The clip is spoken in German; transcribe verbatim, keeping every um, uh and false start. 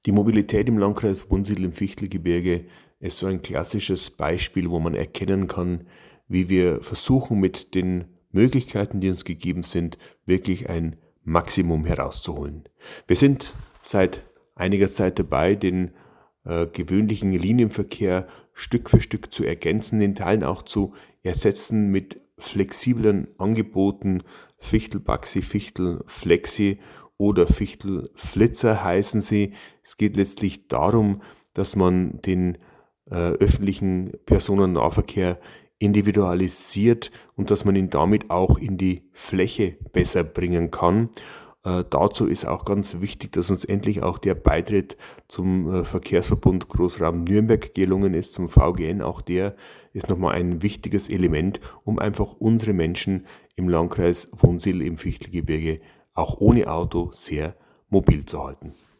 Die Mobilität im Landkreis Wunsiedel im Fichtelgebirge ist so ein klassisches Beispiel, wo man erkennen kann, wie wir versuchen, mit den Möglichkeiten, die uns gegeben sind, wirklich ein Maximum herauszuholen. Wir sind seit einiger Zeit dabei, den äh, gewöhnlichen Linienverkehr Stück für Stück zu ergänzen, in Teilen auch zu ersetzen mit flexiblen Angeboten. Fichtelbaxi, Fichtelflexi oder Fichtelflitzer heißen sie. Es geht letztlich darum, dass man den äh, öffentlichen Personennahverkehr individualisiert und dass man ihn damit auch in die Fläche besser bringen kann. Äh, dazu ist auch ganz wichtig, dass uns endlich auch der Beitritt zum äh, Verkehrsverbund Großraum Nürnberg gelungen ist, zum V G N. Auch der ist nochmal ein wichtiges Element, um einfach unsere Menschen im Landkreis Wunsiedel im Fichtelgebirge auch ohne Auto sehr mobil zu halten.